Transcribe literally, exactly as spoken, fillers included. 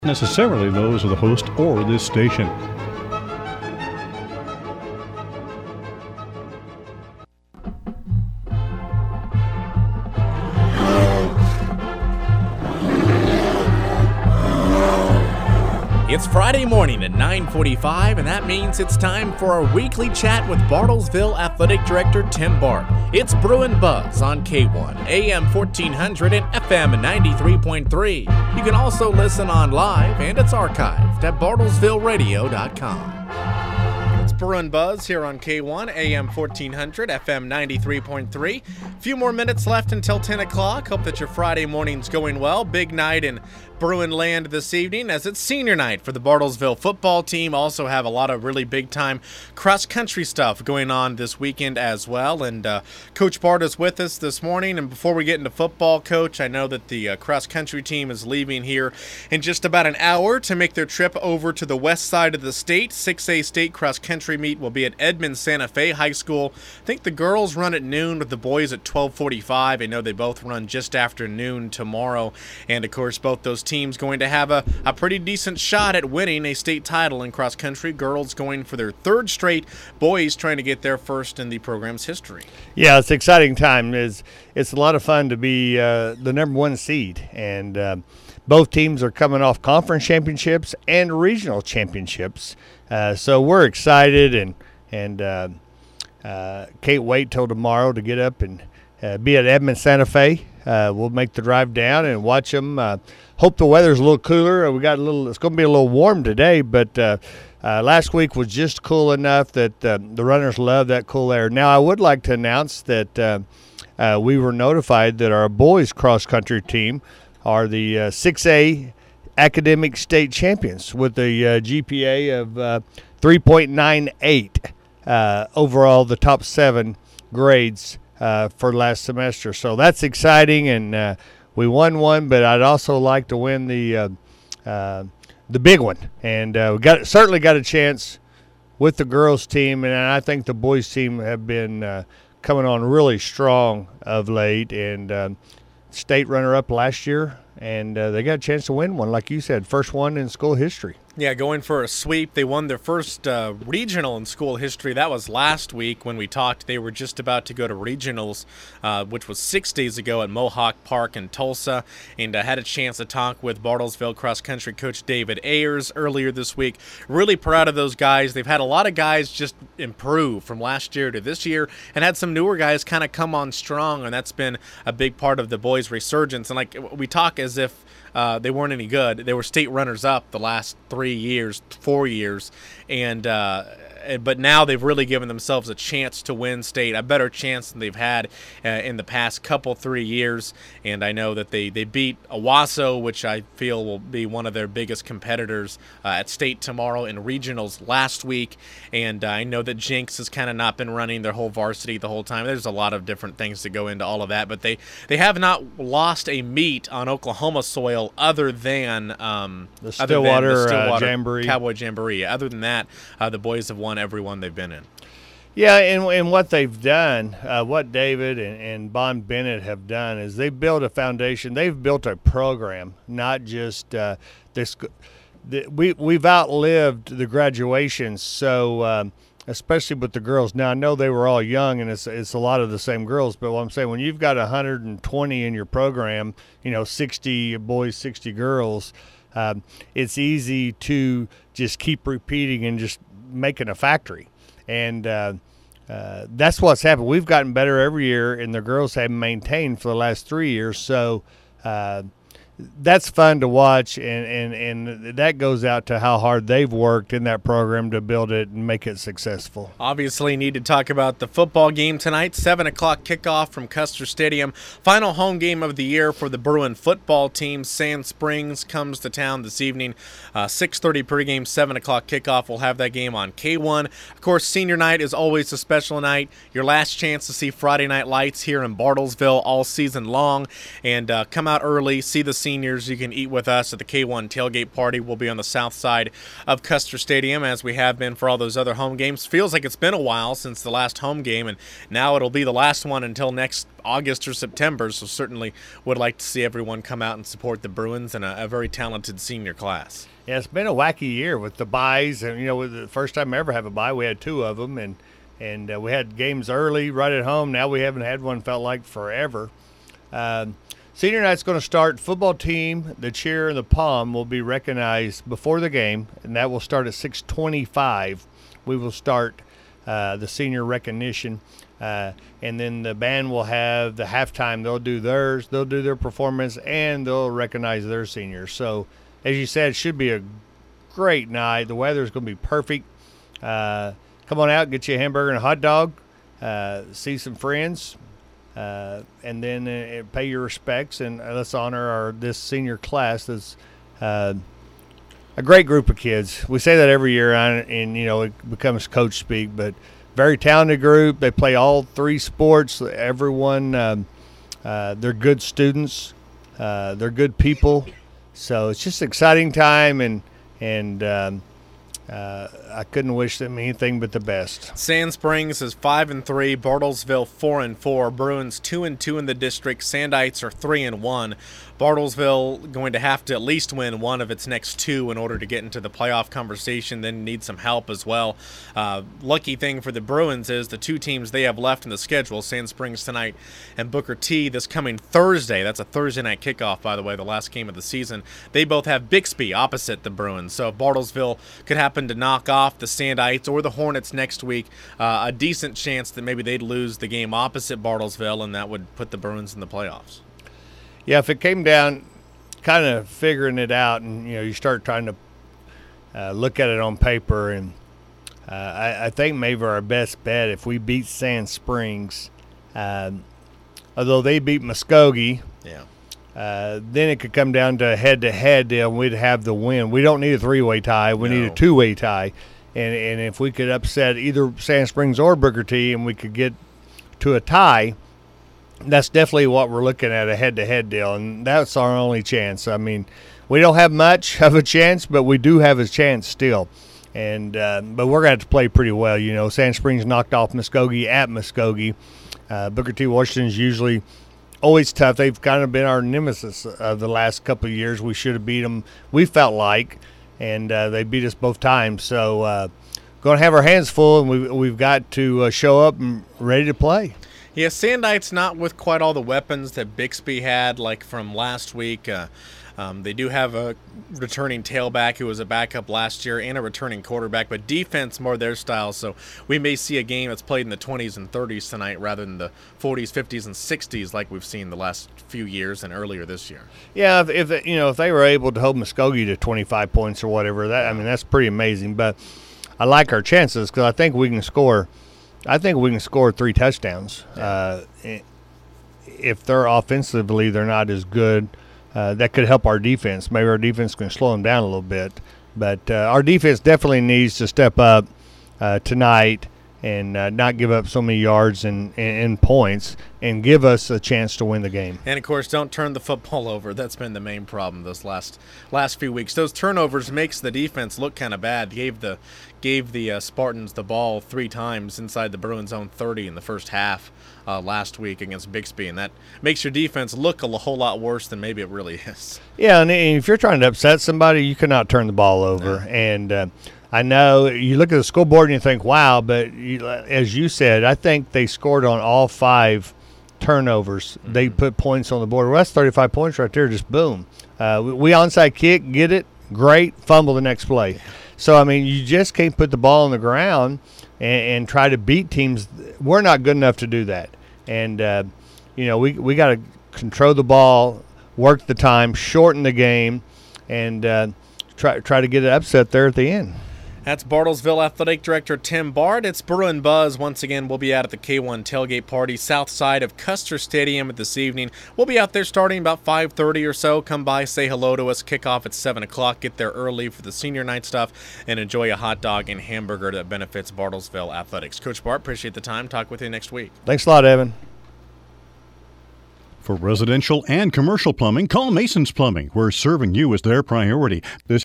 necessarily those of the host or this station. It's Friday morning at nine forty-five, and that means it's time for our weekly chat with Bartlesville Athletic Director Tim Bark. It's Bruin Buzz on K one, A M fourteen hundred and F M ninety-three point three. You can also listen on live, and it's archived at bartlesville radio dot com. It's Bruin Buzz here on K one, A M fourteen hundred, F M ninety-three point three. A few more minutes left until ten o'clock. Hope that your Friday morning's going well. Big night in Bruin land this evening as it's senior night for the Bartlesville football team. Also have a lot of really big-time cross-country stuff going on this weekend as well. And uh, Coach Bart is with us this morning. And before we get into football, Coach, I know that the uh, cross-country team is leaving here in just about an hour to make their trip over to the west side of the state. six A state cross-country meet will be at Edmond Santa Fe High School. I think the girls run at noon with the boys at twelve forty-five. I know they both run just after noon tomorrow. And, of course, both those teams going to have a, a pretty decent shot at winning a state title in cross country. Girls going for their third straight, boys trying to get their first in the program's history. Yeah, it's an exciting time. It's, it's a lot of fun to be uh, the number one seed, and uh, both teams are coming off conference championships and regional championships. Uh, so we're excited and and uh, uh, can't wait till tomorrow to get up and uh, be at Edmond Santa Fe. Uh, we'll make the drive down and watch them. Uh, hope the weather's a little cooler. We got a little. It's going to be a little warm today, but uh, uh, last week was just cool enough that uh, the runners love that cool air. Now, I would like to announce that uh, uh, we were notified that our boys cross country team are the uh, six A academic state champions with a uh, G P A of uh, three point nine eight uh, overall, the top seven grades Uh, for last semester. So that's exciting, and uh, we won one, but I'd also like to win the uh, uh, the big one. And uh, we got certainly got a chance with the girls team, and I think the boys team have been uh, coming on really strong of late, and uh, state runner-up last year, and uh, they got a chance to win one, like you said, first one in school history. Yeah, going for a sweep. They won their first uh, regional in school history. That was last week when we talked. They were just about to go to regionals, uh, which was six days ago at Mohawk Park in Tulsa, and I uh, had a chance to talk with Bartlesville cross-country coach David Ayers earlier this week. Really proud of those guys. They've had a lot of guys just improve from last year to this year, and had some newer guys kind of come on strong, and that's been a big part of the boys' resurgence. And like we talk as if Uh, they weren't any good. They were state runners-up the last three years, four years, and uh, but now they've really given themselves a chance to win state, a better chance than they've had uh, in the past couple, three years. And I know that they, they beat Owasso, which I feel will be one of their biggest competitors uh, at state tomorrow, in regionals last week. And uh, I know that Jinx has kind of not been running their whole varsity the whole time. There's a lot of different things that go into all of that, but they, they have not lost a meet on Oklahoma soil other than um, the Stillwater, other than the Stillwater uh, Jamboree. Cowboy Jamboree. Other than that, uh, the boys have won every one they've been in. Yeah, and, and what they've done, uh, what David and, and Bon Bennett have done is they've built a foundation. They've built a program, not just uh, this. The, we, we've outlived the graduations, so um, especially with the girls. Now, I know they were all young, and it's, it's a lot of the same girls, but what I'm saying, when you've got one hundred twenty in your program, you know, sixty boys, sixty girls, um, it's easy to just keep repeating and just making a factory. And uh, uh, that's what's happened. We've gotten better every year, and the girls have maintained for the last three years. So uh, that's fun to watch, and, and, and that goes out to how hard they've worked in that program to build it and make it successful. Obviously, need to talk about the football game tonight. seven o'clock kickoff from Custer Stadium. Final home game of the year for the Bruin football team. Sand Springs comes to town this evening. Uh, six thirty pregame, seven o'clock kickoff. We'll have that game on K one. Of course, senior night is always a special night. Your last chance to see Friday Night Lights here in Bartlesville all season long. And uh, come out early, see the seniors, you can eat with us at the K one tailgate party. We'll be on the south side of Custer Stadium, as we have been for all those other home games. Feels like it's been a while since the last home game, and now it'll be the last one until next August or September, so certainly would like to see everyone come out and support the Bruins and a, a very talented senior class. Yeah, it's been a wacky year with the byes, and you know, the first time I ever have a bye, we had two of them, and and uh, we had games early right at home. Now we haven't had one, felt like forever. Um, senior night's going to start. Football team, the cheer, and the palm will be recognized before the game, and that will start at six twenty-five. We will start uh, the senior recognition, uh, and then the band will have the halftime. They'll do theirs, they'll do their performance, and they'll recognize their seniors. So, as you said, it should be a great night. The weather is going to be perfect. Uh, come on out, get you a hamburger and a hot dog, uh, see some friends, uh, and then uh, pay your respects. And let's honor our this senior class. That's uh, a great group of kids. We say that every year, and, and you know it becomes coach speak, but very talented group. They play all three sports. Everyone, um, uh, they're good students. Uh, they're good people. So it's just an exciting time, and and um, uh, I couldn't wish them anything but the best. Sand Springs is five and three, Bartlesville four and four, Bruins two and two in the district. Sandites are three and one. Bartlesville going to have to at least win one of its next two in order to get into the playoff conversation, then need some help as well. Uh, lucky thing for the Bruins is the two teams they have left in the schedule, Sand Springs tonight and Booker T this coming Thursday. That's a Thursday night kickoff, by the way, the last game of the season. They both have Bixby opposite the Bruins, so if Bartlesville could happen to knock off the Sandites or the Hornets next week, uh, a decent chance that maybe they'd lose the game opposite Bartlesville, and that would put the Bruins in the playoffs. Yeah, if it came down kind of figuring it out, and you know you start trying to uh, look at it on paper, and uh, I, I think maybe our best bet if we beat Sand Springs, um, although they beat Muskogee, yeah, uh, then it could come down to a head-to-head deal, and we'd have the win. We don't need a three-way tie; we no. need a two-way tie, and and if we could upset either Sand Springs or Booker T, and we could get to a tie, that's definitely what we're looking at, a head-to-head deal, and that's our only chance. I mean, we don't have much of a chance, but we do have a chance still. And uh, but we're going to have to play pretty well. You know, Sand Springs knocked off Muskogee at Muskogee. Uh, Booker T. Washington's usually always tough. They've kind of been our nemesis of the last couple of years. We should have beat them, we felt like, and uh, they beat us both times. So uh, going to have our hands full, and we, we've got to uh, show up and ready to play. Yeah, Sandites not with quite all the weapons that Bixby had, like from last week. Uh, um, they do have a returning tailback who was a backup last year and a returning quarterback, but defense more their style. So we may see a game that's played in the twenties and thirties tonight rather than the forties, fifties, and sixties like we've seen the last few years and earlier this year. Yeah, if, if they, you know if they were able to hold Muskogee to twenty-five points or whatever, that I mean that's pretty amazing. But I like our chances because I think we can score. I think we can score three touchdowns. Uh, if they're offensively, they're not as good. Uh, that could help our defense. Maybe our defense can slow them down a little bit. But uh, our defense definitely needs to step up uh, tonight and uh, not give up so many yards and, and, and points and give us a chance to win the game. And, of course, don't turn the football over. That's been the main problem this last last few weeks. Those turnovers makes the defense look kind of bad. Gave the gave the uh, Spartans the ball three times inside the Bruins' own thirty in the first half uh, last week against Bixby, and that makes your defense look a whole lot worse than maybe it really is. Yeah, and if you're trying to upset somebody, you cannot turn the ball over. No. And uh, I know you look at the scoreboard and you think, wow, but you, as you said, I think they scored on all five turnovers. Mm-hmm. They put points on the board. Well, that's thirty-five points right there, just boom. Uh, we, we onside kick, get it, great, fumble the next play. Yeah. So, I mean, you just can't put the ball on the ground and, and try to beat teams. We're not good enough to do that. And, uh, you know, we we got to control the ball, work the time, shorten the game, and uh, try try to get it upset there at the end. That's Bartlesville Athletic Director Tim Bard. It's Bruin Buzz. Once again, we'll be out at the K one tailgate party south side of Custer Stadium this evening. We'll be out there starting about five thirty or so. Come by, say hello to us. Kick off at seven o'clock. Get there early for the senior night stuff and enjoy a hot dog and hamburger that benefits Bartlesville Athletics. Coach Bart, appreciate the time. Talk with you next week. Thanks a lot, Evan. For residential and commercial plumbing, call Mason's Plumbing. We're serving you as their priority. This